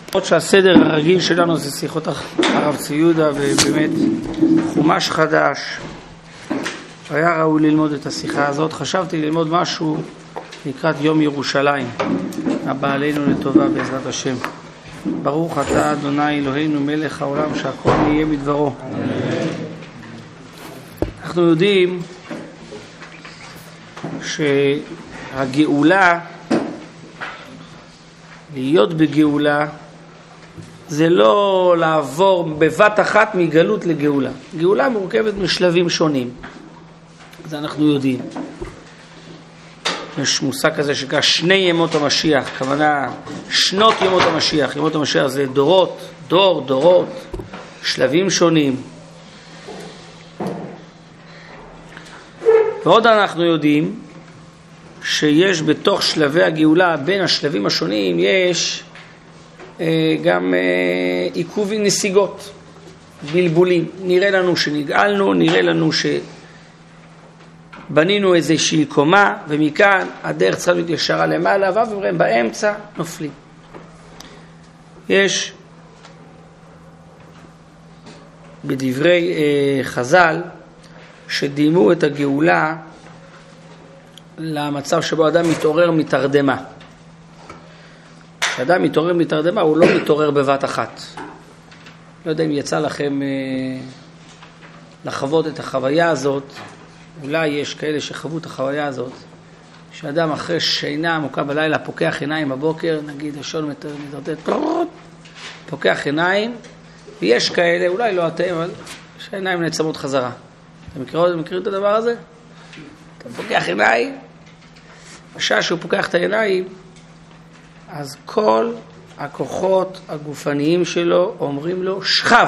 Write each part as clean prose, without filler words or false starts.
עוד שהסדר הרגיל שלנו זה שיחות הרב צבי יהודה, ובאמת חומש חדש, היה ראוי ללמוד את השיחה הזאת. חשבתי ללמוד משהו לקראת יום ירושלים הבא עלינו לטובה בעזרת השם. ברוך אתה אדוני אלוהינו מלך העולם שהכל יהיה מדברו. אנחנו יודעים שהגאולה, להיות בגאולה, זה לא לעבור בבת אחת מגלות לגאולה. גאולה מורכבת משלבים שונים, זה אנחנו יודעים. יש מושג כזה שקרא שני ימות המשיח, כוונה שנות ימות המשיח. ימות המשיח זה דורות, דורות, שלבים שונים. ועוד אנחנו יודעים שיש בתוך שלבי הגאולה, בין השלבים השונים, יש גם עיכובים, נסיגות, בלבולים. נראה לנו שנגאלנו, נראה לנו שבנינו איזושהי קומה, ומכאן הדרך צריכה להיות ישרה למעלה, ואומרים באמצע נופלים. יש בדברי חז"ל שדימו את הגאולה למצב שבו אדם מתעורר מתרדמה. כשאדם מתעורר מתרדמה, הוא לא מתעורר בבת אחת. לא יודע אם יצא לכם לחוות את החוויה הזאת. אולי יש כאלה שחוו את החוויה הזאת, שאדם אחרי שינה עמוקה בלילה פוקח עיניים בבוקר, נגיד השעון מתרטט, פוקח עיניים, ויש כאלה, אולי לא אתם, אבל שהעיניים נעצמות חזרה. אתם מכירים את הדבר הזה? אתה פוקח עיניים, בשעה שהוא פוקח את העיניים, אז כל הכוחות הגופניים שלו אומרים לו שכב.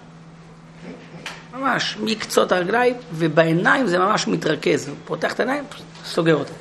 ממש מקצות הרגליים, ובעיניים זה ממש מתרכז. הוא פותח את העיניים, סוגר אותה.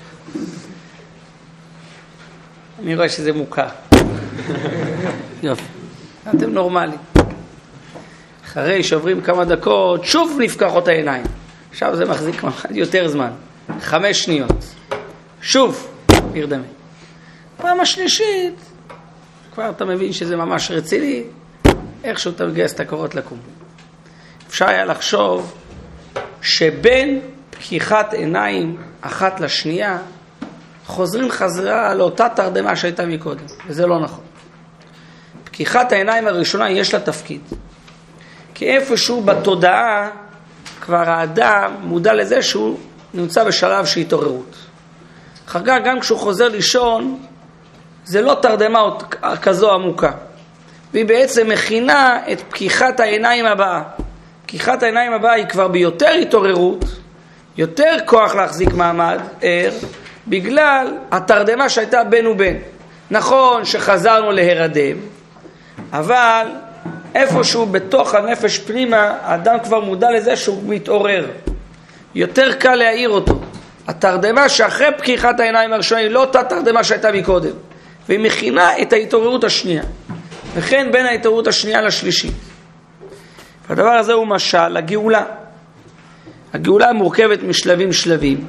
אני רואה שזה מוכר. יופי. אתם נורמלים. אחרי שעוברים כמה דקות, שוב נפקחות העיניים. עכשיו זה מחזיק יותר זמן. 5 שניות. שוב, נרדמה. פעם השלישית, כבר אתה מבין שזה ממש רציני, איכשהו אתה מגייס את הכוחות לקום. אפשר היה לחשוב שבין פקיחת עיניים אחת לשנייה, חוזרים חזרה לאותה תרדמה שהייתה מקודם, וזה לא נכון. פקיחת העיניים הראשונה יש לה תפקיד, כי איפשהו בתודעה כבר האדם מודע לזה שהוא נמצא בשלב של התעוררות. אחר כך גם כשהוא חוזר לישון, זה לא תרדמה כזו עמוקה, והיא בעצם מכינה את פקיחת העיניים הבאה. פקיחת העיניים הבאה היא כבר ביותר התעוררות, יותר כוח להחזיק מעמד ער, בגלל התרדמה שהייתה בין ובין. נכון שחזרנו להירדם, אבל איפשהו בתוך הנפש פנימה, האדם כבר מודע לזה שהוא מתעורר. יותר קל להעיר אותו. התרדמה שאחרי פקיחת העיניים הראשונה היא לא אותה תרדמה שהייתה מקודם, והיא מכינה את ההתעוררות השנייה. וכן בין ההתעוררות השנייה לשלישית. והדבר הזה הוא משל לגאולה. הגאולה מורכבת משלבים,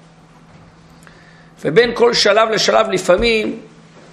ובין כל שלב לשלב לפעמים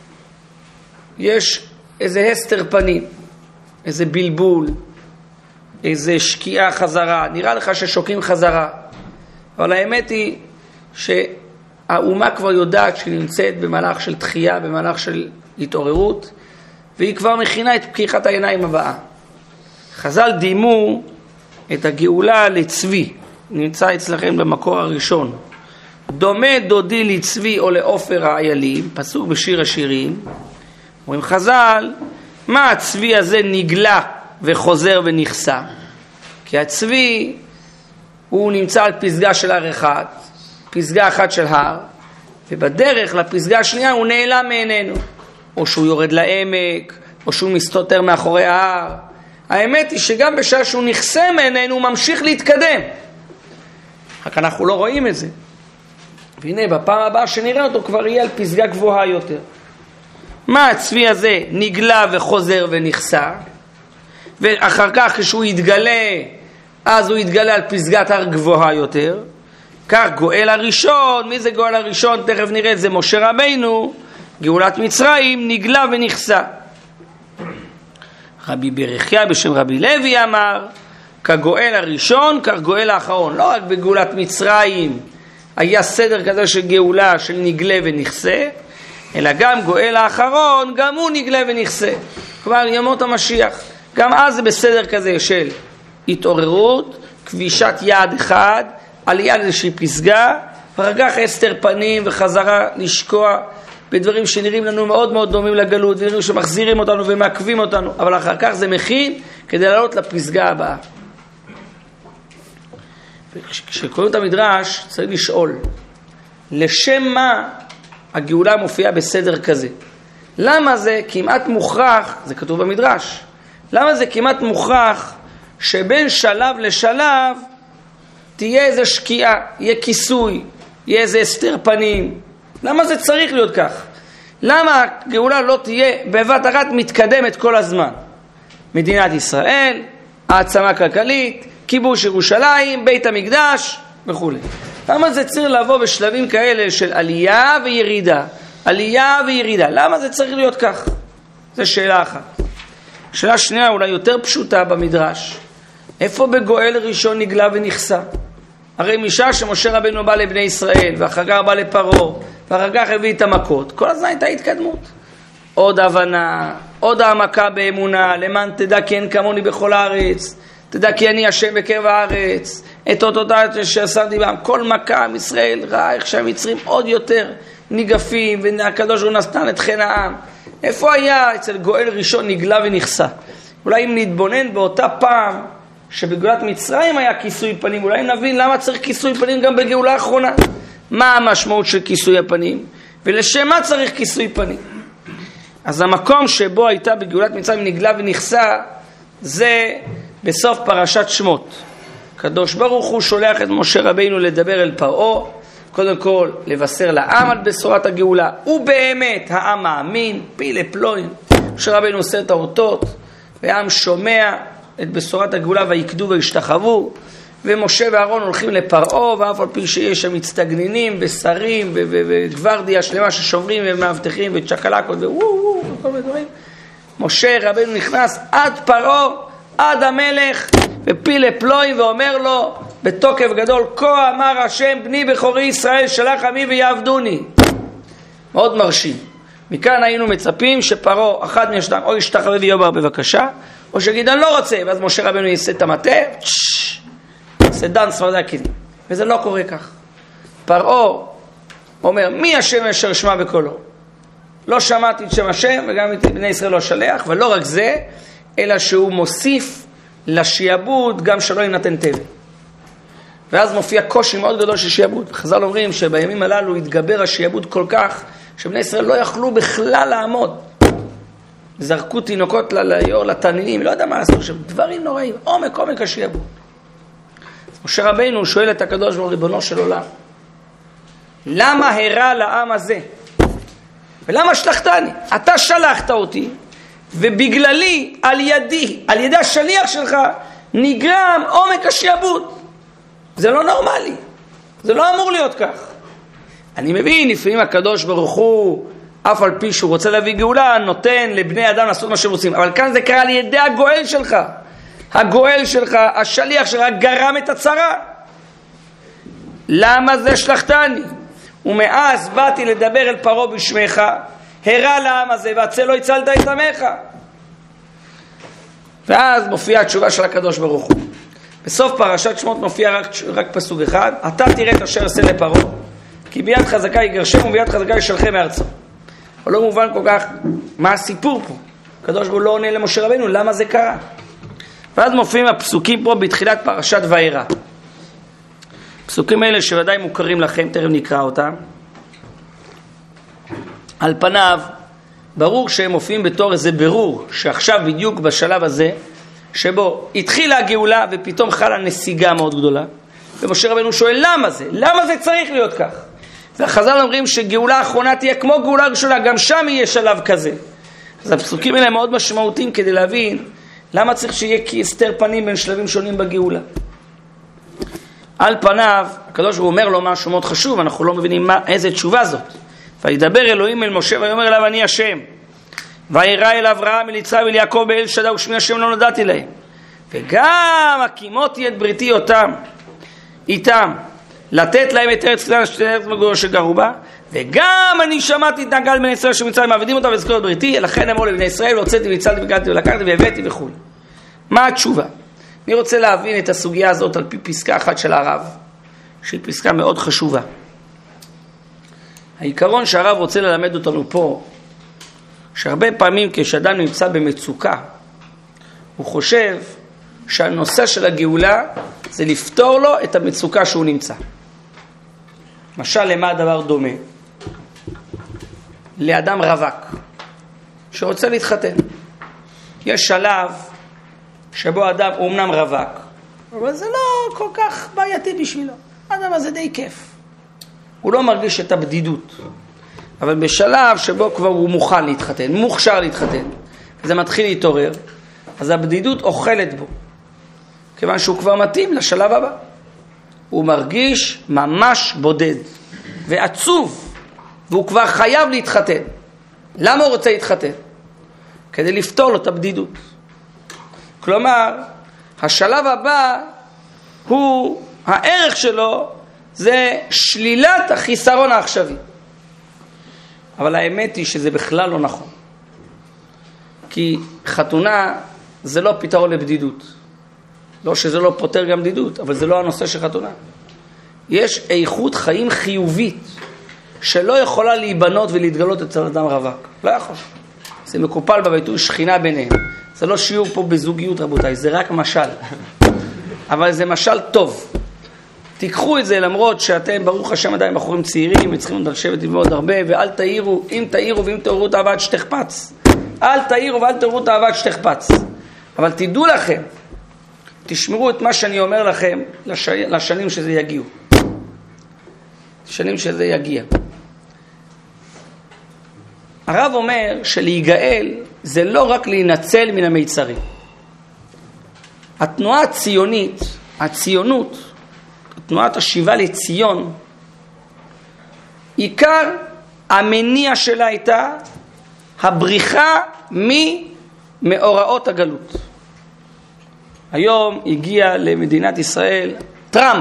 יש איזה הסתר פנים, איזה בלבול, איזה שקיעה חזרה. נראה לך ששוקים חזרה, אבל האמת היא שהאומה כבר יודעת שהיא נמצאת במהלך של תחייה, במהלך של התעוררות, והיא כבר מכינה את פקיחת העיניים הבאה. חז"ל דימו את הגאולה לצבי, נמצא אצלכם במקור הראשון. דומה דודי לצבי או לעופר האיילים, פסוק בשיר השירים. אומרים חז"ל, מה הצבי הזה נגלה וחוזר ונחסה? כי הצבי הוא נמצא על פסגה של הר אחד, פסגה אחת של הר, ובדרך לפסגה השנייה הוא נעלם מעינינו. או שהוא יורד לעמק, או שהוא מסתותר מאחורי ההר. האמת היא שגם בשעה שהוא נחסם מעינינו הוא ממשיך להתקדם. רק אנחנו לא רואים את זה. והנה בפעם הבאה שנראה אותו כבר יהיה על פסגה גבוהה יותר. מה הצבי הזה נגלה וחוזר ונחסה? ואחר כך כשהוא יתגלה, אז הוא יתגלה על פסגת הר גבוהה יותר. כך גואל הראשון, מי זה גואל הראשון? תכף נראה את זה, משה רבינו, גאולת מצרים, נגלה ונחסה. רבי ברכיה בשם רבי לוי אמר, כגואל הראשון, כך גואל האחרון. לא רק בגאולת מצרים היה סדר כזה של גאולה של נגלה ונכסה, אלא גם גואל האחרון, גם הוא נגלה ונכסה. כלומר, ימות המשיח. גם אז זה בסדר כזה של התעוררות, כבישת יעד אחד, עלייה לאיזושהי פסגה, ורגח הסתר פנים וחזרה לשקוע בדברים שנראים לנו מאוד מאוד דומים לגלות, דברים שמחזירים אותנו ומעכבים אותנו, אבל אחר כך זה מכין כדי לעלות לפסגה הבאה. כשקוראים את המדרש צריך לשאול, לשם מה הגאולה מופיעה בסדר כזה? למה זה כמעט מוכרח, זה כתוב במדרש, למה זה כמעט מוכרח שבין שלב לשלב תהיה איזו שקיעה, יהיה כיסוי, יהיה איזה הסתר פנים? למה זה צריך להיות כך? למה הגאולה לא תהיה בבת אחת מתקדמת כל הזמן? מדינת ישראל, העצמה כלכלית, כיבוש ירושלים, בית המקדש וכו'. למה זה צריך לבוא בשלבים כאלה של עלייה וירידה? עלייה וירידה. למה זה צריך להיות כך? זו שאלה אחת. שאלה שנייה אולי יותר פשוטה במדרש. איפה בגואל ראשון נגלה ונחסה? הרי משעה שמשה רבנו בא לבני ישראל, ואחר כך בא לפרעה, ואחר כך הביא את המכות, כל הזמן הייתה התקדמות. עוד הבנה, עוד העמקה באמונה, למען תדע כי אין כמוני בכל הארץ, תדע כי אני השם בקרב הארץ, את אותותיי שעשיתי בהם. כל מכה עם ישראל ראה איך שהמצרים עוד יותר ניגפים, והקדוש הוא נתן את חן העם. איפה היה אצל גואל ראשון נגלה ונחסה? אולי אם נתבונן באותה פעם שבגאולת מצרים היה כיסוי פנים, אולי נבין למה צריך כיסוי פנים גם בגאולה האחרונה. מה המשמעות של כיסוי הפנים? ולשם מה צריך כיסוי פנים? אז המקום שבו הייתה בגאולת מצרים נגלה ונחסה, זה בסוף פרשת שמות. הקדוש ברוך הוא שולח את משה רבינו לדבר אל פרעה, קודם כל לבשר לעם על בשורת הגאולה. הוא באמת העם מאמין, פילה פלואים. משה רבינו עושה את האותות, והעם שומע את בשורת הגאולה ויקדו וישתחוו, ומשה ואהרון הולכים לפרעה, ואף על פי שיש שם מצטגנינים ושרים וגוורדיה שלמה ששומרים ומאבטחים וצ'קלקות וכל מיני דברים, משה רבינו נכנס עד פרעה, עד המלך, ופילה פלואים, ואומר לו בתוקף גדול, כה אמר השם בני בכורי ישראל שלח עמי ויעבדוני. מאוד מרשים. מכאן היינו מצפים שפרעה אחד מהשניים או ישתחווה ויאמר בבקשה, או שיגיד אני לא רוצה, ואז משה רבינו יעשה את המטה, סדן צפרדע כזה. וזה לא קורה כך. פרעה אומר, מי השם אשר שמע בקולו? לא שמעתי את שם השם, וגם את בני ישראל לא שלח, ולא רק זה, אלא שהוא מוסיף לשיעבוד גם שלא יינתן תבל. ואז מופיע קושי מאוד גדול של שיעבוד. חז"ל אומרים שבימים הללו התגבר השיעבוד כל כך, שבני ישראל לא יכלו בכלל לעמוד. זרקו תינוקות ליור, לתנינים, לא יודע מה לעשות שם, דברים נוראים, עומק השיעבוד. משה רבינו שואל את הקדוש ברוך הוא, ריבונו של עולם, למה הרע לעם הזה? ולמה שלחתני? אתה שלחת אותי, ובגללי, על ידי השליח שלך, נגרם עומק השיעבוד. זה לא נורמלי, זה לא אמור להיות כך. אני מבין, לפעמים הקדוש ברוך הוא, אף על פי שהוא רוצה להביא גאולה, נותן לבני אדם לעשות מה שהם רוצים. אבל כאן זה קרה על ידי הגואל שלך. הגואל שלך, השליח שלך, גרם את הצרה. למה זה שלחתני? ומאז באתי לדבר אל פרעה בשמך, הרע לעם הזה, והצל לא הצלת את עמך. ואז מופיעה התשובה של הקדוש ברוך הוא. בסוף פרשת שמות מופיע רק פסוק אחד, אתה תראה את אשר עשה לפרעה, כי ביד חזקה יגרשם וביד חזקה ישלחם מארצו. אבל לא מובן כל כך מה הסיפור פה. הקדוש ברוך הוא לא עונה למשה רבינו, למה זה קרה? ואז מופיעים הפסוקים פה בתחילת פרשת וארא. פסוקים האלה שוודאי מוכרים לכם, תכף נקרא אותם. על פניו, ברור שהם מופיעים בתור איזה ברור, שעכשיו בדיוק בשלב הזה, שבו התחילה הגאולה ופתאום חלה נסיגה מאוד גדולה. ומשה רבינו שואל למה זה? למה זה צריך להיות כך? והחז"ל אומרים שגאולה האחרונה תהיה כמו גאולה ראשונה, גם שם יהיה שלב כזה. אז הפסוקים האלה מאוד משמעותיים כדי להבין למה צריך שיהיה הסתר פנים בין שלבים שונים בגאולה. על פניו, הקדוש ברוך הוא אומר לו משהו מאוד חשוב, אנחנו לא מבינים איזה תשובה זאת. וידבר אלוהים אל משה ויאמר אליו אני השם. וירא אל אברהם, אל יצחק ואל יעקב באל שדי ושמי השם לא נודעתי להם. וגם הקימותי את בריתי איתם, לתת להם את ארץ כנען שגרו בה, וגם אני שמעתי את נגל בני ישראל שמצרים מעבדים אותם וזכרו את בריתי, לכן אמרו לבני ישראל, והוצאתי והצלתי והגעתי ולקחתי והבאתי וכו'. מה התשובה? אני רוצה להבין את הסוגיה הזאת על פי פסקה אחת של הרב, שהיא פסקה מאוד חשובה. העיקרון שהרב רוצה ללמד אותנו פה, שהרבה פעמים כשאדם נמצא במצוקה, הוא חושב שהנושא של הגאולה זה לפתור לו את המצוקה שהוא נמצא. למשל, למה הדבר דומה? לאדם רווק שרוצה להתחתן. יש שלב שבו אדם הוא אמנם רווק, אבל זה לא כל כך בעייתי בשבילו. האדם הזה די כיף. הוא לא מרגיש את הבדידות. אבל בשלב שבו כבר הוא מוכן להתחתן, מוכשר להתחתן, וזה מתחיל להתעורר, אז הבדידות אוכלת בו. כיוון שהוא כבר מתאים לשלב הבא. הוא מרגיש ממש בודד ועצוב, והוא כבר חייב להתחתן. למה הוא רוצה להתחתן? כדי לפתור לו את הבדידות. כלומר, השלב הבא הוא, הערך שלו זה שלילת החיסרון העכשווי. אבל האמת היא שזה בכלל לא נכון. כי חתונה זה לא פתרון לבדידות. לא שזה לא פותר גם בדידות, אבל זה לא הנושא של חתונה. יש איכות חיים חיובית שלא יכולה להיבנות ולהתגלות אצל אדם רווק. לא יכול. זה מקופל בביטוי שכינה ביניהם. זה לא שיעור פה בזוגיות, רבותיי, זה רק משל. אבל זה משל טוב. תיקחו את זה, למרות שאתם ברוך השם עדיין בחורים צעירים וצריכים לשבת ללמוד הרבה, ואל תאירו, אם תאירו ואם תאירו את האהבה עד שתחפץ. אל תאירו ואל תאירו את האהבה עד שתחפץ. אבל תדעו לכם, תשמרו את מה שאני אומר לכם לשנים שזה יגיעו. שנים שזה יגיע. הרב אומר שלהיגאל זה לא רק להינצל מן המיצרים. התנועה הציונית, הציונות, תנועת השיבה לציון, עיקר המניע שלה הייתה הבריחה ממאורעות הגלות. היום הגיע למדינת ישראל טראמפ.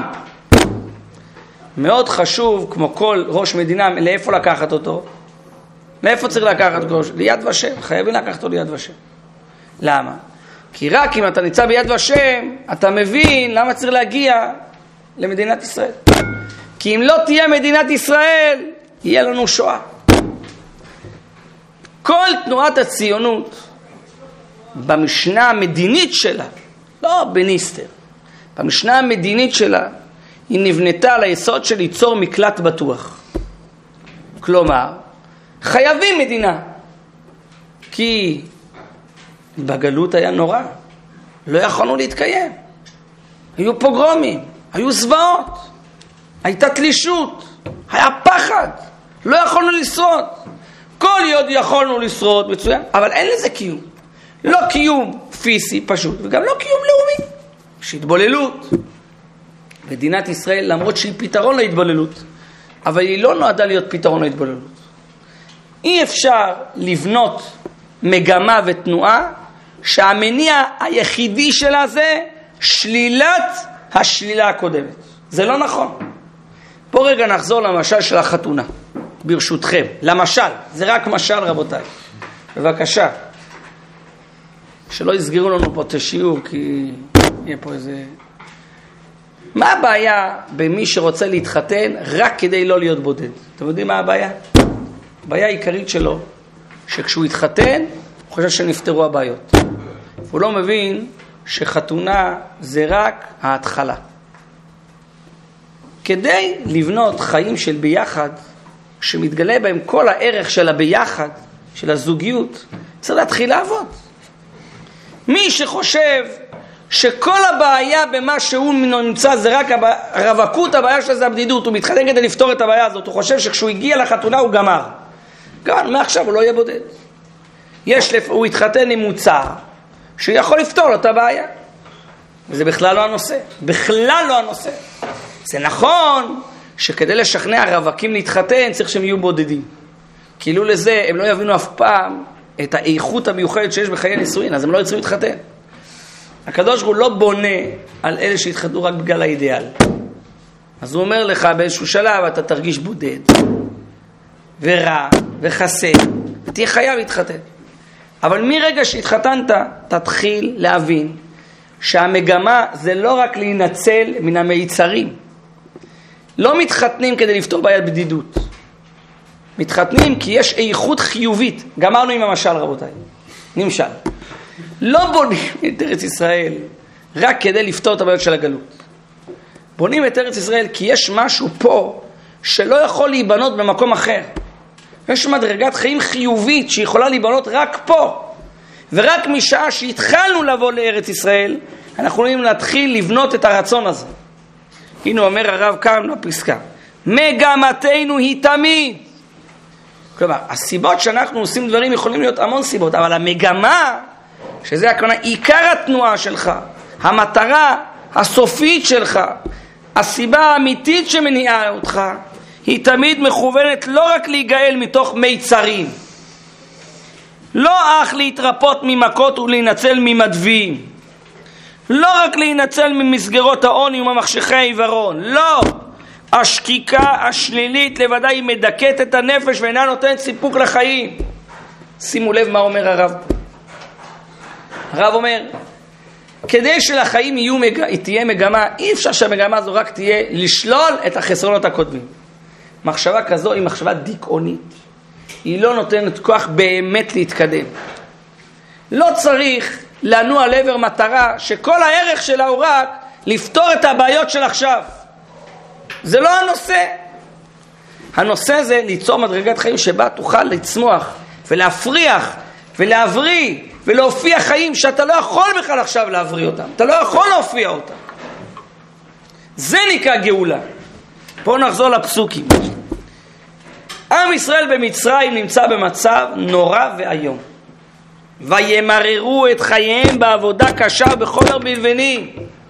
מאוד חשוב, כמו כל ראש מדינה, לאיפה לקחת אותו? לאיפה צריך לקחת אותו? ליד ושם. חייבים לקחת אותו ליד ושם. למה? כי רק אם אתה ניצא ביד ושם, אתה מבין למה צריך להגיע למדינת ישראל. כי אם לא תהיה מדינת ישראל, יהיה לנו שואה. כל תנועת הציונות, במשנה המדינית שלה, לא בניסטר, במשנה המדינית שלה, היא נבנתה על היסוד של ליצור מקלט בטוח. כלומר, חייבים מדינה. כי בגלות היה נורא. לא יכולנו להתקיים. היו פוגרומים, היו זוועות, הייתה תלישות, היה פחד. לא יכולנו לשרוד. כל יוד יכולנו לשרוד, מצוין, אבל אין לזה קיום. לא קיום פיזי פשוט, וגם לא קיום לאומי. יש התבוללות. מדינת ישראל, למרות שהיא פתרון להתבוללות, אבל היא לא נועדה להיות פתרון להתבוללות. אי אפשר לבנות מגמה ותנועה שהמניע היחידי שלה זה שלילת השלילה הקודמת. זה לא נכון. פה רגע נחזור למשל של החתונה, ברשותכם. למשל, זה רק משל רבותיי. בבקשה. שלא יסגרו לנו פה את השיעור, כי יהיה פה איזה... מה הבעיה במי שרוצה להתחתן רק כדי לא להיות בודד? אתם יודעים מה הבעיה? הבעיה העיקרית שלו, שכשהוא יתחתן, הוא חושב שנפטרו הבעיות. הוא לא מבין שחתונה זה רק ההתחלה. כדי לבנות חיים של ביחד, שמתגלה בהם כל הערך של הביחד, של הזוגיות, צריך להתחיל לעבוד. מי שחושב שכל הבעיה במה שהוא נמצא זה רק הרווקות, הבעיה של זה הבדידות, הוא מתחתן כדי לפתור את הבעיה הזאת, הוא חושב שכשהוא הגיע לחתונה הוא גמר. גם מעכשיו הוא לא יהיה בודד. הוא יתחתן עם מוצר שיכול לפתור לו את הבעיה. וזה בכלל לא הנושא. בכלל לא הנושא. זה נכון שכדי לשכנע רווקים להתחתן צריך שהם יהיו בודדים. כאילו לזה הם לא יבינו אף פעם את האיכות המיוחדת שיש בחיי נישואין, אז הם לא יצאו להתחתן. הקדוש ברוך הוא לא בונה על אלה שהתחתנו רק בגלל האידיאל. אז הוא אומר לך באיזשהו שלב אתה תרגיש בודד ורע וחסר, ותהיה חייב להתחתן. אבל מרגע שהתחתנת תתחיל להבין שהמגמה זה לא רק להינצל מן המיצרים. לא מתחתנים כדי לפתור בעיית בדידות. מתחתנים כי יש איכות חיובית. גמרנו עם המשל רבותיי. נמשל. לא בונים את ארץ ישראל רק כדי לפתור את הבעיות של הגלות. בונים את ארץ ישראל כי יש משהו פה שלא יכול להיבנות במקום אחר. יש מדרגת חיים חיובית שיכולה להיבנות רק פה. ורק משעה שהתחלנו לבוא לארץ ישראל, אנחנו יכולים להתחיל לבנות את הרצון הזה. הנה אומר הרב כאן בפסקה. מגמתנו היא תמיד. כלומר, הסיבות שאנחנו עושים דברים יכולים להיות המון סיבות, אבל המגמה, שזה הכוונה, עיקר התנועה שלך, המטרה הסופית שלך, הסיבה האמיתית שמניעה אותך, היא תמיד מכוונת לא רק להיגאל מתוך מיצרים, לא אך להתרפות ממכות ולהינצל ממדווים, לא רק להינצל ממסגרות העוני וממחשכי העיוורון, לא. השקיקה השלילית לבדה היא מדכאת את הנפש ואינה נותנת סיפוק לחיים. שימו לב מה אומר הרב. הרב אומר, כדי שלחיים תהיה מגמה, אי אפשר שהמגמה הזו רק תהיה לשלול את החסרונות הקודמים. מחשבה כזו היא מחשבה דיכאונית. היא לא נותנת כוח באמת להתקדם. לא צריך לנוע לעבר מטרה שכל הערך שלה הוא רק לפתור את הבעיות של עכשיו. זה לא הנושא. הנושא זה ליצור מדרגת חיים שבה תוכל לצמוח ולהפריח ולהבריא ולהופיע חיים שאתה לא יכול בכלל עכשיו להבריא אותם. אתה לא יכול להופיע אותם. זה נקרא גאולה. בואו נחזור לפסוקים. עם ישראל במצרים נמצא במצב נורא ואיום. וימררו את חייהם בעבודה קשה בחומר בלבני.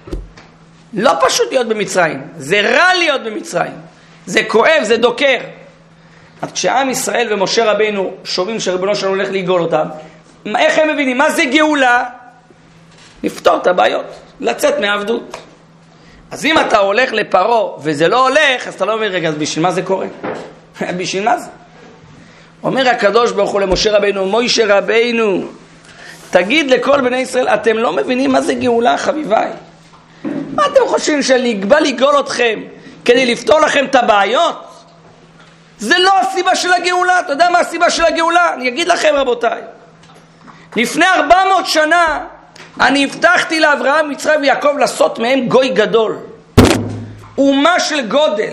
לא פשוט להיות במצרים, זה רע להיות במצרים, זה כואב, זה דוקר. אז כשעם ישראל ומשה רבינו שומעים שריבונו שלנו הולך לגאול אותם, איך הם מבינים? מה זה גאולה? לפתור את הבעיות, לצאת מעבדות. אז אם אתה הולך לפרו וזה לא הולך, אז אתה לא מבין, רגע, אז בשביל מה זה קורה? בשביל מה זה? אומר הקדוש ברוך הוא למשה רבינו, מוישה רבינו, תגיד לכל בני ישראל, אתם לא מבינים מה זה גאולה, חביביי? מה אתם חושבים שאני בא לגאול אתכם כדי לפתור לכם את הבעיות? זה לא הסיבה של הגאולה. אתה יודע מה הסיבה של הגאולה? אני אגיד לכם רבותיי. לפני 400 שנה אני הבטחתי לאברהם, מצרים ויעקב לעשות מהם גוי גדול. אומה של גודל.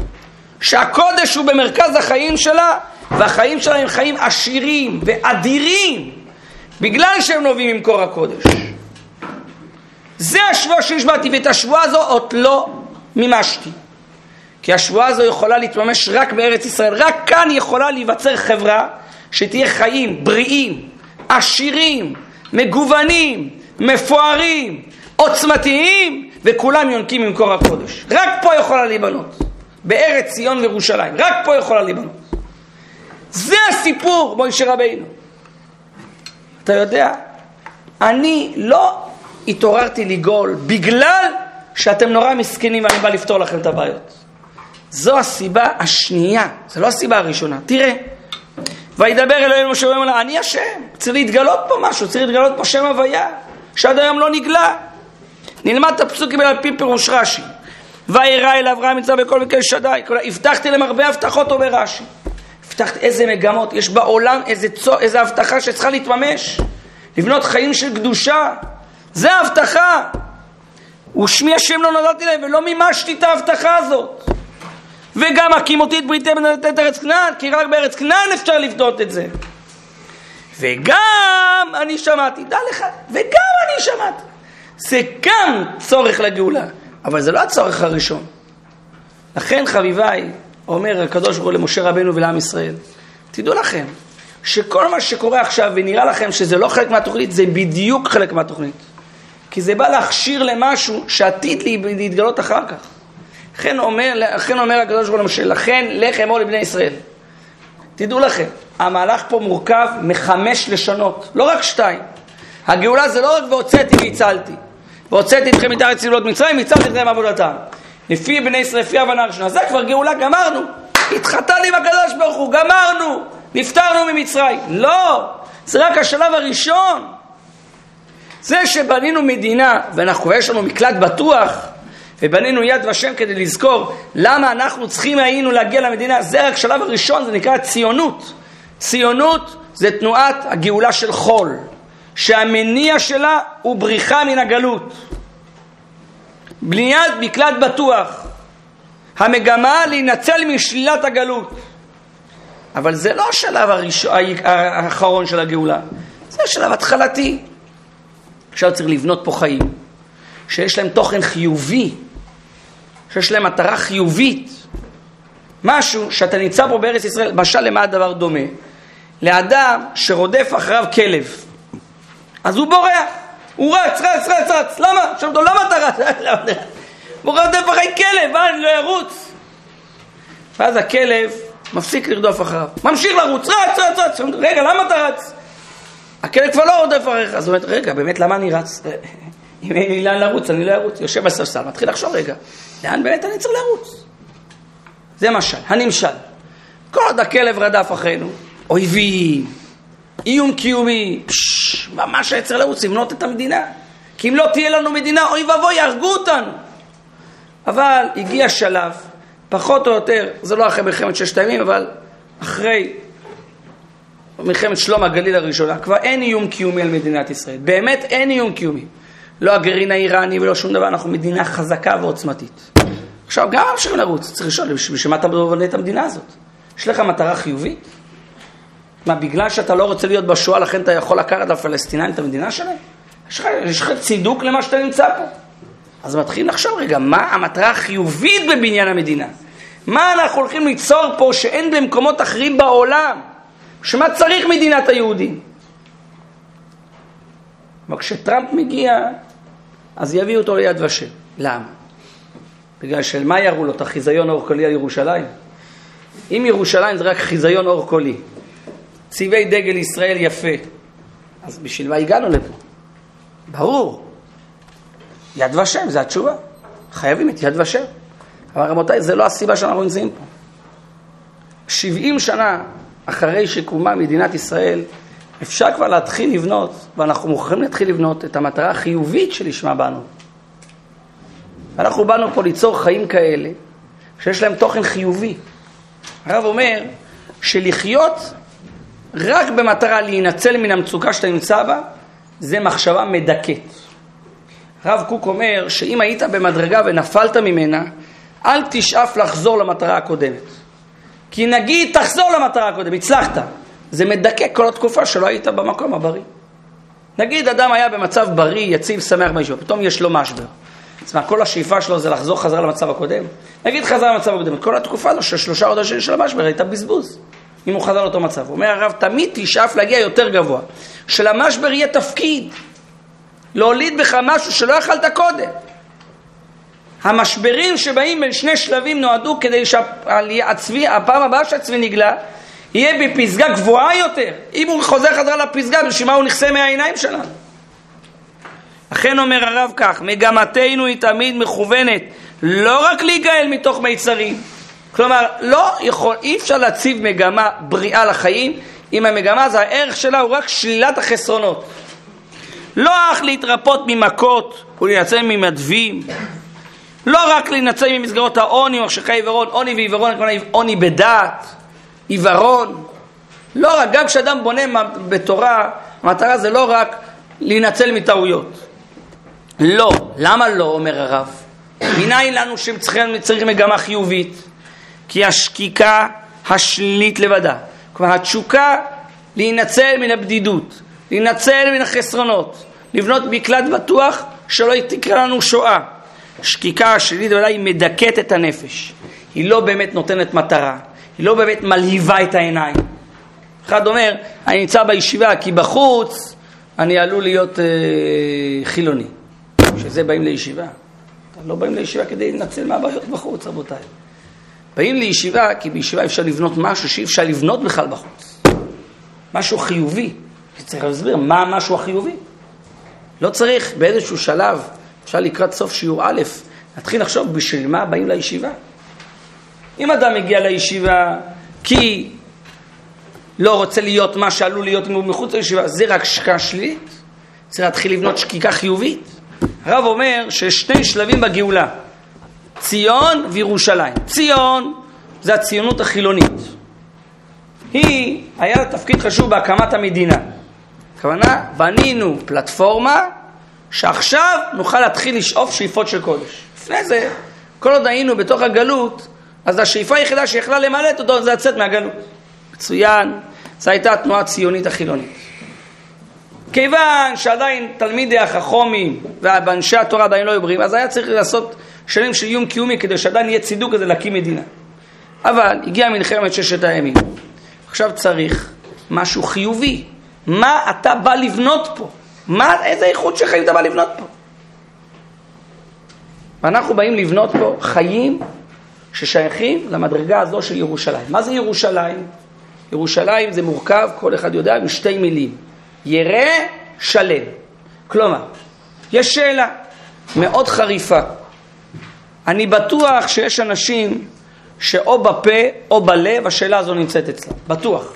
שהקודש הוא במרכז החיים שלה, והחיים שלה הם חיים עשירים ואדירים, בגלל שהם נובעים ממקור הקודש. זה השבועה שנשבעתי, ואת השבועה הזו עוד לא מימשתי. כי השבועה הזו יכולה להתממש רק בארץ ישראל. רק כאן יכולה להיווצר חברה שתהיה חיים בריאים, עשירים, מגוונים, מפוארים, עוצמתיים, וכולם יונקים ממקור הקודש. רק פה יכולה להיבנות. בארץ ציון וירושלים. רק פה יכולה להיבנות. זה הסיפור, מוישה רבינו. אתה יודע, אני לא התעוררתי לגאול בגלל שאתם נורא מסכנים ואני בא לפתור לכם את הבעיות. זו הסיבה השנייה, זו לא הסיבה הראשונה. תראה, וידבר אלוהים משה ואומר, אני השם, צריך להתגלות פה משהו, צריך להתגלות פה שם הוויה, שעד היום לא נגלה. נלמד את הפסוקים על פי פירוש רש"י. וירא אל אברהם מצווה בכל מקל שדי. הבטחתי להם הרבה הבטחות, אומר רש"י. הבטחתי איזה מגמות, יש בעולם איזה הבטחה שצריכה להתממש. לבנות חיים של קדושה. זה ההבטחה. ושמי השם לא נודעתי להם ולא מימשתי את ההבטחה הזאת. וגם הקים אותי את בריתי בנתת ארץ כנען, כי רק בארץ כנען אפשר לבנות את זה. וגם אני שמעתי, דע לך, וגם אני שמעתי. זה גם צורך לגאולה, אבל זה לא הצורך הראשון. לכן חביביי, אומר הקדוש ברוך הוא למשה רבינו ולעם ישראל, תדעו לכם, שכל מה שקורה עכשיו ונראה לכם שזה לא חלק מהתוכנית, זה בדיוק חלק מהתוכנית. כי זה בא להכשיר למשהו שעתיד להתגלות אחר כך. לכן אומר הקדוש ברוך הוא למשה, לכן לך אמור לבני ישראל. תדעו לכם, המהלך פה מורכב מ5 לשונות, לא רק 2. הגאולה זה לא רק והוצאתי והצלתי. והוצאתי אתכם מתארץ גלות מצרים, הצלתי אתכם מעבודתם. לפי בני ישראל, לפי הבנה ראשונה. זה כבר גאולה, גמרנו. התחתנו עם הקדוש ברוך הוא, גמרנו. נפטרנו ממצרים. לא, זה רק השלב הראשון. זה שבנינו מדינה, ואנחנו יש לנו מקלט בטוח, ובנינו יד ושם כדי לזכור למה אנחנו צריכים היינו להגיע למדינה, זה רק שלב הראשון, זה נקרא ציונות. ציונות זה תנועת הגאולה של חול, שהמניע שלה הוא בריחה מן הגלות. בניית מקלט בטוח, המגמה להינצל משלילת הגלות. אבל זה לא השלב האחרון של הגאולה, זה השלב התחלתי. עכשיו צריך לבנות פה חיים שיש להם תוכן חיובי, שיש להם מטרה חיובית, משהו שאתה נמצא פה בארץ ישראל. משל למה הדבר דומה? לאדם שרודף אחריו כלב, אז הוא בורח, הוא רץ, למה? שואל אותו, למה אתה רץ? הוא רודף אחרי כלב, אני לא ארוץ. ואז הכלב מפסיק לרדוף אחריו, ממשיך לרוץ, רץ. רגע, למה אתה רץ? הכלב כבר לא רודף אחריך. אז הוא אומר, רגע, באמת, למה אני רץ? אם אין לי לאן לרוץ, אני לא ארוץ. יושב בספסל, מתחיל לחשוב, רגע, לאן באמת אני צריך לרוץ? זה משל, הנמשל. כל עוד הכלב רדף אחרינו, אויבים, איום קיומי, ממש היה צריך לרוץ, לבנות את המדינה. כי אם לא תהיה לנו מדינה, אוי ואבוי, יהרגו אותנו. אבל הגיע שלב, פחות או יותר, זה לא אחרי מלחמת 6 הימים, אבל אחרי מלחמת שלום הגליל הראשונה, כבר אין איום קיומי על מדינת ישראל. באמת אין איום קיומי. לא הגרעין האיראני ולא שום דבר, אנחנו מדינה חזקה ועוצמתית. עכשיו, גם ממשיכים לרוץ, צריך לשאול, בשביל אתה בונה את המדינה הזאת? יש לך מטרה חיובית? מה, בגלל שאתה לא רוצה להיות בשואה, לכן אתה יכול לקחת לפלסטינאים את המדינה שלהם? יש לך צידוק למה שאתה נמצא פה? אז מתחילים לחשוב, רגע, מה המטרה החיובית בבניין המדינה? מה אנחנו הולכים ליצור פה שאין במקומות אחרים בעולם? שמה צריך מדינת היהודים? וכשטראמפ מגיע, אז יביאו אותו ליד ושם. למה? בגלל של מה יראו לו? את החיזיון אור קולי על ירושלים? אם ירושלים זה רק חיזיון אור קולי, צבעי דגל ישראל יפה, אז בשביל מה הגענו לפה? ברור. יד ושם, זה התשובה. חייבים את יד ושם. אבל רבותיי, זה לא הסיבה שאנחנו נמצאים פה. 70 שנה אחרי שקומה מדינת ישראל, אפשר כבר להתחיל לבנות, ואנחנו מוכרחים להתחיל לבנות את המטרה החיובית שלשמה באנו. אנחנו באנו פה ליצור חיים כאלה, שיש להם תוכן חיובי. הרב אומר שלחיות רק במטרה להינצל מן המצוקה שאתה נמצא בה, זה מחשבה מדכאת. הרב קוק אומר שאם היית במדרגה ונפלת ממנה, אל תשאף לחזור למטרה הקודמת. כי נגיד תחזור למטרה הקודמת, הצלחת. זה מדכא כל התקופה שלא היית במקום הבריא. נגיד אדם היה במצב בריא, יציב, שמח בישוע, פתאום יש לו משבר. אז מה, כל השאיפה שלו זה לחזור חזרה למצב הקודם? נגיד חזרה למצב הקודם, כל התקופה הזו של 3 חודשים של המשבר הייתה בזבוז. אם הוא חזר לאותו מצב. הוא אומר הרב, תמיד תשאף להגיע יותר גבוה. שלמשבר יהיה תפקיד. להוליד בך משהו שלא יכלת קודם. המשברים שבאים בין 2 שלבים נועדו כדי שהפעם הבאה שהצבי נגלה, יהיה בפסגה גבוהה יותר. אם הוא חוזר חזרה לפסגה, בשביל מה הוא נכסה מהעיניים שלנו? לכן אומר הרב כך, מגמתנו היא תמיד מכוונת, לא רק להיגאל מתוך מיצרים. כלומר, אי אפשר להציב מגמה בריאה לחיים, אם המגמה זה הערך שלה הוא רק שלילת החסרונות. לא רק להתרפות ממכות ולהינצל ממדבים, לא רק להינצל ממסגרות העוני או מחשכי עיוורון, עוני ועיוורון, עוני בדעת, עיוורון. לא רק, גם כשאדם בונה בתורה, המטרה זה לא רק להינצל מטעויות. לא. למה לא, אומר הרב? מניין לנו שהם צריכים מגמה חיובית? כי השקיקה השלילית לבדה. כלומר, התשוקה להינצל מן הבדידות, להינצל מן החסרונות, לבנות מקלט בטוח שלא תקרה לנו שואה. שקיקה השלילית לבדה היא מדכאת את הנפש. היא לא באמת נותנת מטרה. היא לא באמת מלהיבה את העיניים. אחד אומר, אני נמצא בישיבה כי בחוץ אני עלול להיות חילוני. שזה באים לישיבה. לא באים לישיבה כדי לנצל מהבעיות בחוץ, רבותיי. באים לישיבה כי בישיבה אפשר לבנות משהו שאי אפשר לבנות בכלל בחוץ. משהו חיובי. צריך להסביר מה המשהו החיובי. לא צריך באיזשהו שלב, אפשר לקראת סוף שיעור א', נתחיל לחשוב בשביל מה באים לישיבה. אם אדם מגיע לישיבה כי לא רוצה להיות מה שעלול להיות אם הוא מחוץ לישיבה, זה רק שקה שלילית. צריך להתחיל לבנות שקיקה חיובית. הרב אומר שיש שני שלבים בגאולה, ציון וירושלים. ציון זה הציונות החילונית. היא היה לה תפקיד חשוב בהקמת המדינה. הכוונה, בנינו פלטפורמה שעכשיו נוכל להתחיל לשאוף שאיפות של קודש. לפני זה, כל עוד היינו בתוך הגלות, אז השאיפה היחידה שיכלה למלט אותו זה לצאת מהגלות. מצוין, זו הייתה התנועה הציונית החילונית. כיוון שעדיין תלמידי החכמים ואנשי התורה עדיין לא עוברים, אז היה צריך לעשות שנים של איום קיומי כדי שעדיין יהיה צידוק כזה להקים מדינה. אבל הגיעה מלחמת ששת הימים. עכשיו צריך משהו חיובי. מה אתה בא לבנות פה? איזה איכות של חיים אתה בא לבנות פה? ואנחנו באים לבנות פה חיים ששייכים למדרגה הזו של ירושלים. מה זה ירושלים? ירושלים זה מורכב, כל אחד יודע, משתי מילים. ירא שלם. כלומר, יש שאלה מאוד חריפה. אני בטוח שיש אנשים שאו בפה או בלב השאלה הזו נמצאת אצלם. בטוח.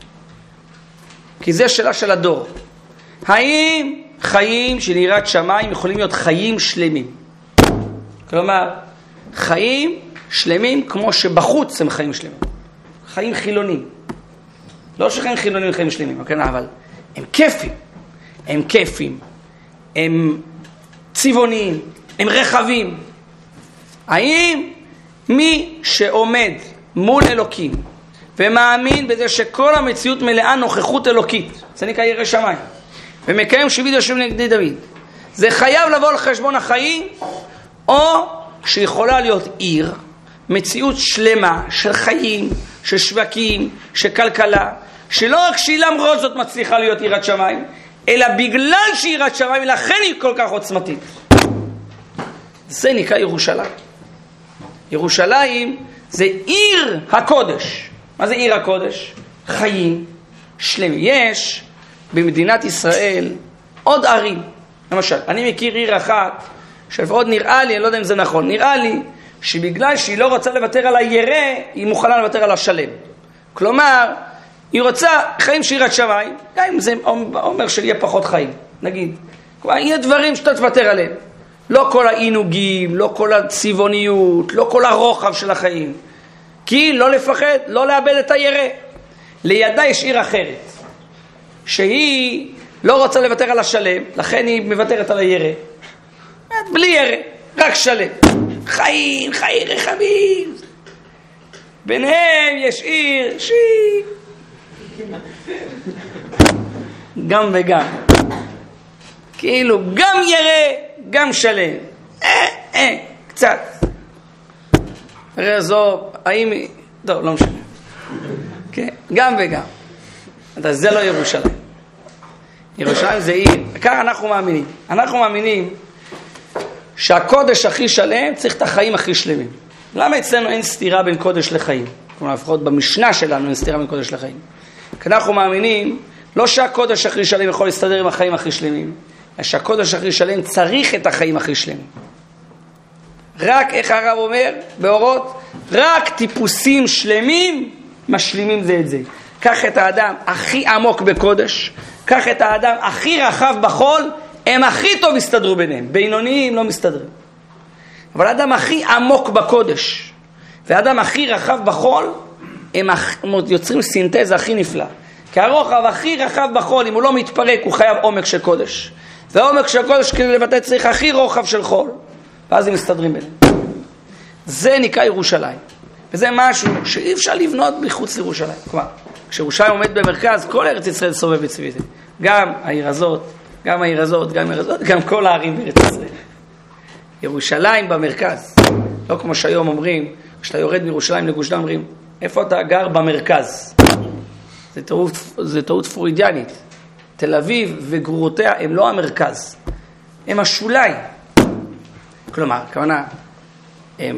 כי זה שאלה של הדור. האם חיים של יראת שמיים יכולים להיות חיים שלמים? כלומר, חיים שלמים כמו שבחוץ הם חיים שלמים. חיים חילונים. לא שחיים חילונים הם חיים שלמים, אבל הם כיפים. הם כיפים. הם צבעוניים. הם רחבים. האם מי שעומד מול אלוקים ומאמין בזה שכל המציאות מלאה נוכחות אלוקית, זה נקרא ירא שמיים, ומקיים שביד השם נגדי דוד, זה חייב לבוא על חשבון החיים, או שיכולה להיות עיר, מציאות שלמה של חיים, של שווקים, של כלכלה, שלא רק שהיא למרות זאת מצליחה להיות יראת שמיים, אלא בגלל שהיא יראת שמיים, לכן היא כל כך עוצמתית. זה נקרא ירושלים. ירושלים זה עיר הקודש. מה זה עיר הקודש? חיים שלמים. יש במדינת ישראל עוד ערים. למשל, אני מכיר עיר אחת, שלפחות נראה לי, אני לא יודע אם זה נכון, נראה לי שבגלל שהיא לא רוצה לוותר על הירא, היא מוכנה לוותר על השלם. כלומר, היא רוצה חיים של יראת שמיים, גם אם זה אומר שיהיה פחות חיים, נגיד. כלומר, יהיה דברים שאתה תוותר עליהם. לא כל העינוגים, לא כל הצבעוניות, לא כל הרוחב של החיים. כי לא לפחד, לא לאבד את הירא. לידה יש עיר אחרת, שהיא לא רוצה לוותר על השלם, לכן היא מוותרת על הירא. בלי ירא, רק שלם. חיים, חיים רחבים. ביניהם יש עיר שהיא גם וגם. כאילו גם ירא, גם שלם. קצת. הרי זו, האם... טוב, לא משנה. כן, גם וגם. זה לא ירושלים. ירושלים זה עיר. ככה אנחנו מאמינים. אנחנו מאמינים שהקודש הכי שלם צריך את החיים הכי שלמים. למה אצלנו אין סתירה בין קודש לחיים? כלומר, לפחות במשנה שלנו אין סתירה בין קודש לחיים. כי אנחנו מאמינים לא שהקודש הכי שלם יכול להסתדר עם החיים הכי שלמים, אלא שהקודש הכי שלם צריך את החיים הכי שלמים. רק, איך הרב אומר באורות, רק טיפוסים שלמים משלימים זה את זה. קח את האדם הכי עמוק בקודש, קח את האדם הכי רחב בחול, הם הכי טוב יסתדרו ביניהם. בינוניים לא מסתדרים. אבל האדם הכי עמוק בקודש והאדם הכי רחב בחול, הם יוצרים סינתזה הכי נפלא. כי הרוחב הכי רחב בחול, אם הוא לא מתפרק, הוא חייב עומק של קודש. והעומק של קודש כדי לבטא צריך הכי רוחב של חול. ואז הם מסתדרים ביניהם. זה נקרא ירושלים. וזה משהו שאי אפשר לבנות מחוץ לירושלים. כלומר, כשירושלים עומד במרכז, כל ארץ ישראל סובב בצבי זה. גם העיר הזאת, גם העיר הזאת, גם העיר הזאת, גם כל הערים בארץ ישראל. ירושלים במרכז. לא כמו שהיום אומרים, כשאתה יורד מירושלים לגוש דן, אומרים, איפה אתה גר? במרכז. זה טעות פרוידיאנית. תל אביב וגרורותיה הם לא המרכז. הם השוליים. כלומר, כוונה, הם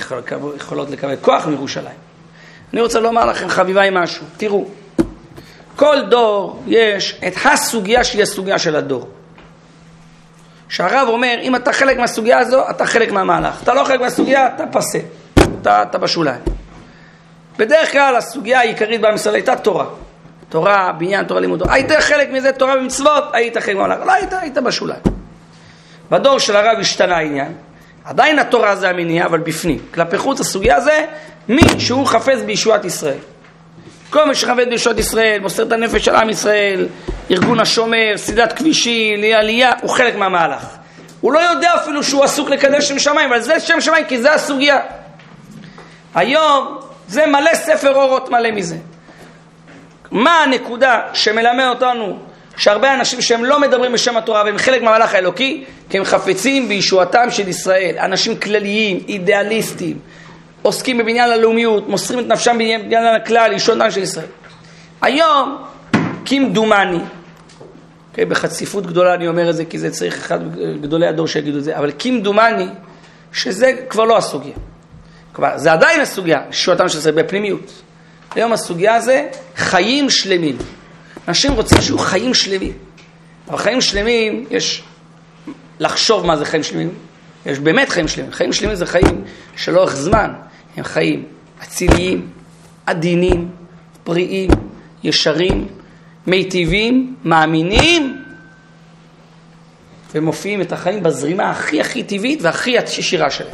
יכולות לקבל כוח מירושלים. אני רוצה לומר לכם חביבה עם משהו. תראו, כל דור יש את הסוגיה שהיא הסוגיה של הדור. שהרב אומר, אם אתה חלק מהסוגיה הזו, אתה חלק מהמהלך. אתה לא חלק מהסוגיה, אתה פסה. אתה בשוליים. בדרך כלל הסוגיה העיקרית בעם ישראל הייתה תורה. תורה, בניין, תורה לימוד. היית חלק מזה, תורה ומצוות, היית חלק מהמהלך. לא היית בשוליים. בדור של הרב השתנה העניין. עדיין התורה זה המניע, אבל בפנים. כלפי חוץ הסוגיה זה, מי שהוא חפץ בישועת ישראל. כל מי שחפץ בישועת ישראל, מוסר את הנפש של עם ישראל, ארגון השומר, סדרת כבישים, עלייה, הוא חלק מהמהלך. הוא לא יודע אפילו שהוא עסוק לקדש שם שמיים, אבל זה שם שמיים, כי זה הסוגיה. היום זה מלא ספר אורות מלא מזה. מה הנקודה שמלמד אותנו שהרבה אנשים שהם לא מדברים בשם התורה והם חלק מהמהלך האלוקי, כי הם חפצים בישועתם של ישראל, אנשים כלליים, אידיאליסטים, עוסקים בבניין הלאומיות, מוסרים את נפשם בבניין הכלל, ישועתם של ישראל. היום, כמדומני, בחציפות גדולה אני אומר את זה, כי זה צריך אחד גדולי הדור שיגידו את זה, אבל כמדומני, שזה כבר לא הסוגיה. כבר, זה עדיין הסוגיה, ישועתם של ישראל בפנימיות. היום הסוגיה זה חיים שלמים. אנשים רוצים שיהיו חיים שלמים. אבל חיים שלמים, יש לחשוב מה זה חיים שלמים. יש באמת חיים שלמים. חיים שלמים זה חיים שלאורך זמן. הם חיים אציליים, עדינים, בריאים, ישרים, מיטיבים, מאמינים, ומופיעים את החיים בזרימה הכי טבעית והכי ישירה שלהם.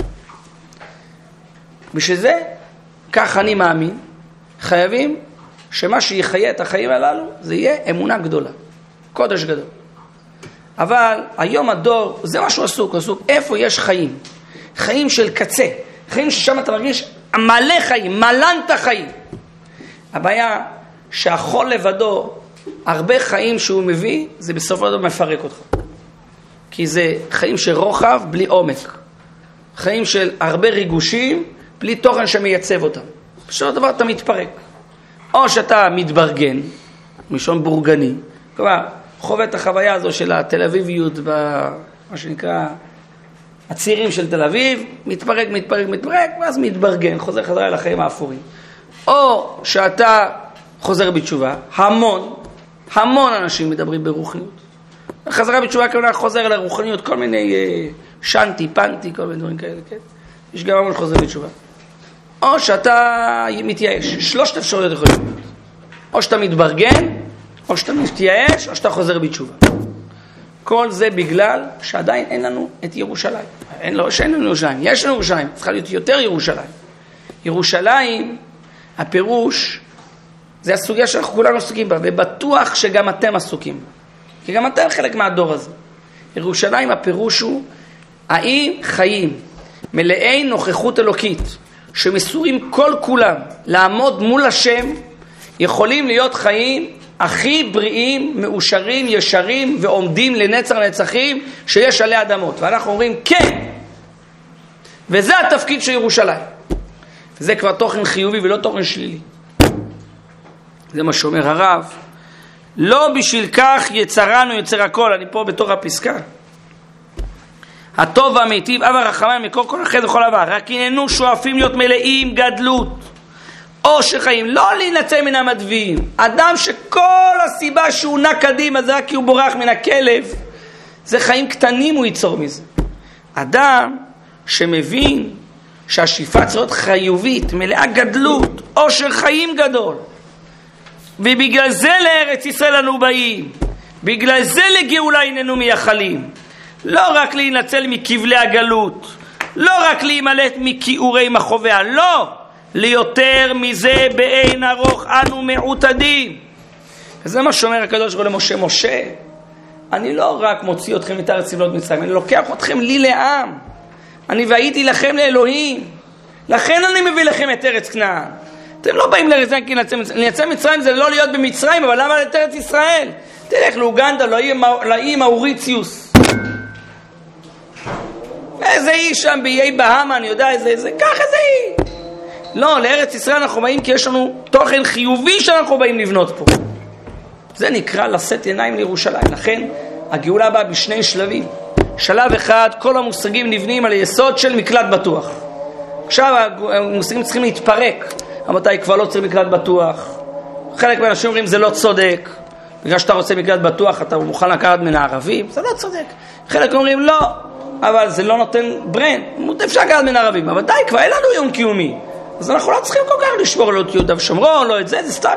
בשביל זה, כך אני מאמין, חייבים שמה שיחיה את החיים הללו, זה יהיה אמונה גדולה, קודש גדול. אבל היום הדור, זה משהו עסוק, איפה יש חיים? חיים של קצה, חיים ששם אתה מרגיש מלא חיים, מלנת חיים. הבעיה שהחול לבדו, הרבה חיים שהוא מביא, זה בסופו של דבר מפרק אותך. כי זה חיים של רוחב בלי עומק. חיים של הרבה ריגושים, בלי תוכן שמייצב אותם. בסופו של דבר אתה מתפרק. או שאתה מתברגן, משון בורגני, כלומר, חווה את החוויה הזו של התל אביביות, מה שנקרא, הצעירים של תל אביב, מתפרק, ואז מתברגן, חוזר חזרה לחיים האפורים. או שאתה חוזר בתשובה, המון אנשים מדברים ברוחניות. חזרה בתשובה כמובן חוזר לרוחניות, כל מיני שנטי, פנטי, כל מיני דברים כאלה, כן? יש גם המון חוזר בתשובה. או שאתה מתייאש, שלושת אפשרויות יכולים להיות. או שאתה מתברגן, או שאתה מתייאש, או שאתה חוזר בתשובה. כל זה בגלל שעדיין אין לנו את ירושלים. שאין לנו ירושלים, יש לנו ירושלים, צריכה להיות יותר ירושלים. ירושלים, הפירוש, זה הסוגיה שאנחנו כולנו עסוקים בה, ובטוח שגם אתם עסוקים בה. כי גם אתם חלק מהדור הזה. ירושלים, הפירוש הוא, האם חיים מלאי נוכחות אלוקית, שמסורים כל כולם לעמוד מול השם, יכולים להיות חיים הכי בריאים, מאושרים, ישרים ועומדים לנצח נצחים שיש עלי אדמות. ואנחנו אומרים כן. וזה התפקיד של ירושלים. וזה כבר תוכן חיובי ולא תוכן שלילי. זה מה שאומר הרב. לא בשביל כך יצרנו יוצר הכל. אני פה בתוך הפסקה. הטוב והמיטיב, אב הרחמן מקור כל החד וכל עבר. רק הננו שואפים להיות מלאים גדלות. או שחיים, לא להינצל מן המדווים. אדם שכל הסיבה שהוא נע קדימה זה רק כי הוא בורח מן הכלב. זה חיים קטנים הוא ייצור מזה. אדם שמבין שהשאיפה צריכה להיות חיובית, מלאה גדלות, או של חיים גדול. ובגלל זה לארץ ישראל אנו באים. בגלל זה לגאולה איננו מייחלים. לא רק להינצל מכבלי הגלות, לא רק להימלט מכיעורי מחוביה, לא, ליותר מזה באין ארוך אנו מעוטדים. וזה מה שאומר הקדוש ברוך הוא למשה, משה, אני לא רק מוציא אתכם את הארץ לבנות מצרים, אני לוקח אתכם לי לעם, אני והייתי לכם לאלוהים, לכן אני מביא לכם את ארץ כנען. אתם לא באים לארץ כנען, לייצא מצרים זה לא להיות במצרים, אבל למה את ארץ ישראל? תלך לאוגנדה, לאי מאוריציוס, איזה אי שם באיי בהמה, אני יודע איזה, ככה זה אי. לא, לארץ ישראל אנחנו באים כי יש לנו תוכן חיובי שאנחנו באים לבנות פה. זה נקרא לשאת עיניים לירושלים. לכן הגאולה באה בשני שלבים. שלב אחד, כל המושגים נבנים על יסוד של מקלט בטוח. עכשיו המושגים צריכים להתפרק. רבותיי, כבר לא צריך מקלט בטוח. חלק מהאנשים אומרים זה לא צודק, בגלל שאתה רוצה מקלט בטוח אתה מוכן לקחת מן הערבים, זה לא צודק. חלק אומרים לא, אבל זה לא נותן ברנד, אפשר לקחת מן הערבים, אבל די, כבר אין לנו יום קיומי, אז אנחנו לא צריכים כל כך לשמור לא את יהודה ושומרון, לא את זה, זה סתם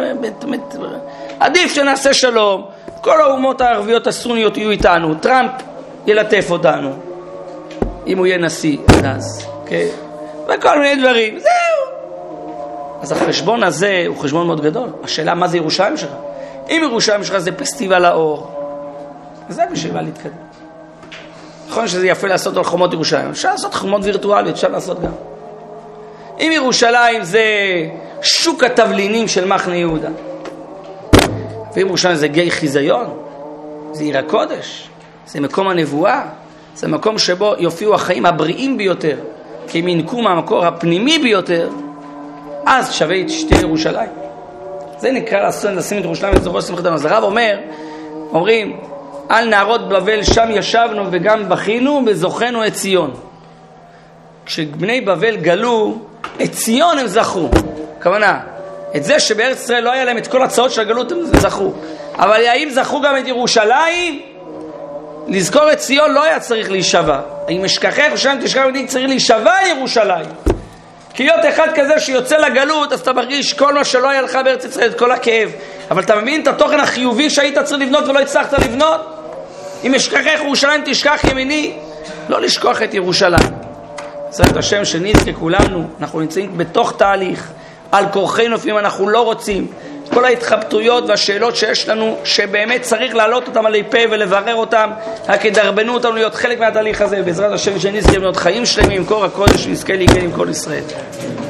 עדיף שנעשה שלום, כל האומות הערביות הסוניות יהיו איתנו, טראמפ ילטף אותנו אם הוא יהיה נשיא אז, כן? וכל מיני דברים, זהו. אז החשבון הזה הוא חשבון מאוד גדול. השאלה מה זה ירושלים שלך? אם ירושלים שלך זה פסטיבל האור, זה בשביל להתקדם. נכון שזה יפה לעשות על חומות ירושלים, אפשר לעשות חומות וירטואליות, אפשר לעשות גם. אם ירושלים זה שוק התבלינים של מחנה יהודה, ואם ירושלים זה גיא חיזיון, זה עיר הקודש, זה מקום הנבואה, זה מקום שבו יופיעו החיים הבריאים ביותר, כי הם ינקו מהמקור הפנימי ביותר, אז שווה את שתי ירושלים. זה נקרא לשים את ירושלים לזוכו שמחת לנו. אז הרב אומרים, על נערות בבל שם ישבנו וגם בכינו וזוכנו את ציון. כשבני בבל גלו, את ציון הם זכרו. כוונה, את זה שבארץ ישראל לא היה להם את כל הצעות של הגלות הם זכרו. אבל האם זכרו גם את ירושלים? לזכור את ציון לא היה צריך להישבע. אם אשכחך ירושלים תשכח יהודי צריך להישבע ירושלים. כי להיות אחד כזה שיוצא לגלות, אז אתה מרגיש כל מה שלא היה לך בארץ ישראל, את כל הכאב. אבל אתה מבין את התוכן החיובי שהיית צריך לבנות ולא הצלחת לבנות? אם אשכחך ירושלים תשכח ימיני, לא לשכוח את ירושלים. זאת השם שנזכה כולנו, אנחנו נמצאים בתוך תהליך, על כורחנו לפעמים אנחנו לא רוצים. כל ההתחבטויות והשאלות שיש לנו, שבאמת צריך להעלות אותם עלי פה ולברר אותם, רק ידרבנו אותנו להיות חלק מהתהליך הזה, בעזרת השם שנזכה לבנות חיים שלמים עם קור הקודש, שנזכה להיגן עם כל ישראל.